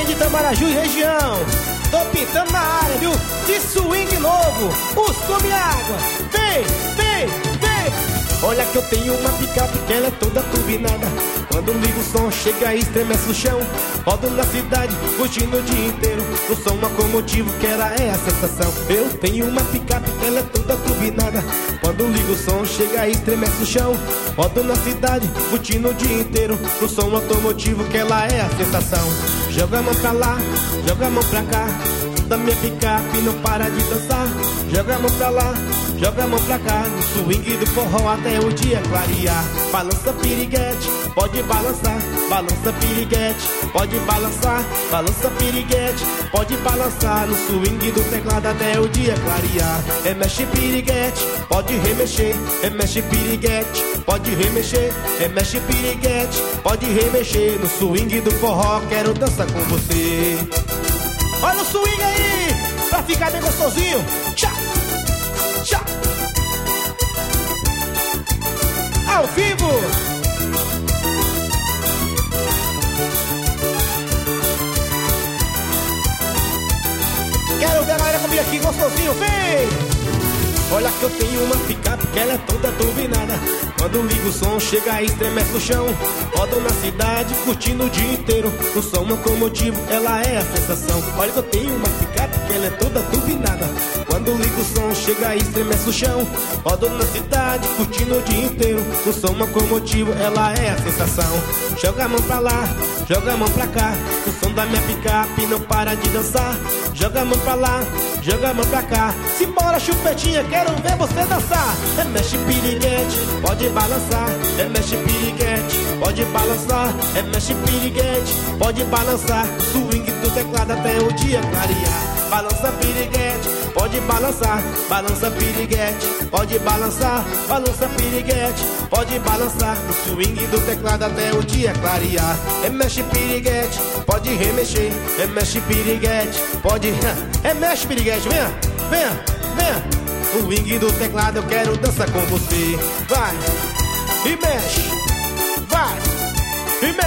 de Itamaraju e região. Tô pintando na área, viu? De swing novo, os come água. Vem, vem, vem. Olha que eu tenho uma picape que ela é toda turbinada. Quando ligo o som, chega e estremece o chão. Rodo na cidade, curtindo o dia inteiro. O som locomotivo, que ela é a sensação. Eu tenho uma picape que ela é toda turbinada. Quando ligo o som, chega e estremece o chão. Rodo na cidade, curtindo o dia inteiro. O som automotivo, que ela é a sensação. Joga a mão pra lá, joga a mão pra cá. Da minha picape não para de dançar. Joga a mão pra lá, joga a mão pra cá. No swing do forró até o dia clarear. Balança piriguete, pode balançar. Balança piriguete, pode balançar. Balança piriguete, pode balançar. No swing do teclado até o dia clarear. Remexe piriguete, pode remexer. Remexe piriguete, pode remexer. Remexe piriguete, pode remexer. No swing do forró quero dançar com você. Olha o swing aí, pra ficar bem gostosinho. Tchá, tchá. Ao vivo. Quero ver a galera comigo aqui gostosinho, vem. Olha que eu tenho uma picape que ela é toda turbinada. Quando ligo o som, chega e estremece o chão. Rodo na cidade, curtindo o dia inteiro. O som locomotivo, ela é a sensação. Olha que eu tenho uma picape que ela é toda turbinada. Quando ligo o som, chega e estremece o chão. Rodo na cidade, curtindo o dia inteiro. O som locomotivo, ela é a sensação. Joga a mão pra lá, joga a mão pra cá. O som da minha picape não para de dançar. Joga a mão pra lá, joga a mão pra cá. Simbora chupetinha, quero ver você dançar. Remexe piriguete, pode balançar. Remexe piriguete, pode balançar. Remexe piriguete, pode balançar. Swing do teclado até o dia clarear. Balança piriguete, pode balançar. Balança piriguete, pode balançar. Balança piriguete, pode balançar. No swing do teclado até o dia clarear. Remexe piriguete, pode remexer. Remexe piriguete, pode... Remexe piriguete, venha, venha, venha. O swing do teclado eu quero dançar com você. Vai, e mexe, vai, e mexe.